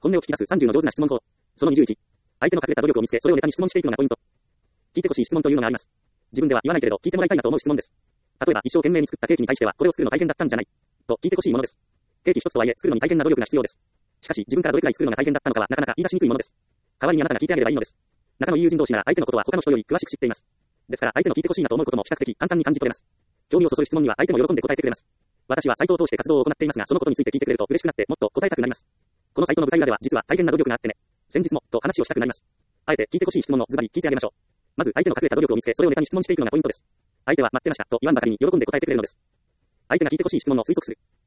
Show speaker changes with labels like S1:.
S1: 本音を聞き出す30の上手な質問法。その21。相手の隠れた努力を見つけ、それをネタに質問していくのがポイント。聞いてほしい質問というのがあります。自分では言わないけれど、聞いてもらいたいなと思う質問です。例えば、一生懸命に作ったケーキに対しては、これを作るの大変だったんじゃないと聞いてほしいものです。ケーキ一つとはいえ、作るのに大変な努力が必要です。しかし、自分からどれくらい作るのが大変だったのかは、なかなか言い出しにくいものです。代わりにあなたが聞いてあげればいいのです。仲のいい友人同士なら、相手のことは他の人より詳しく知っています。ですから、相手の聞いてほしいなと思うことも比較的簡単に感じ取れます。興味をそそる質問には相手も喜んで答えてくれます。私はサイトを通して活動を行っていますが、そのことについて聞いてくれると嬉しくなって、もっと答えたくなります。このサイトの舞台裏では、実は大変な努力があってね。先日も、と話をしたくなります。あえて聞いてほしい質問のズバリ聞いてあげましょう。まず相手の隠れた努力を見つけ、それをネタに質問していくのがポイントです。相手は待ってましたと言わんばかりに喜んで答えてくれるのです。相手が聞いてほしい質問の推測する。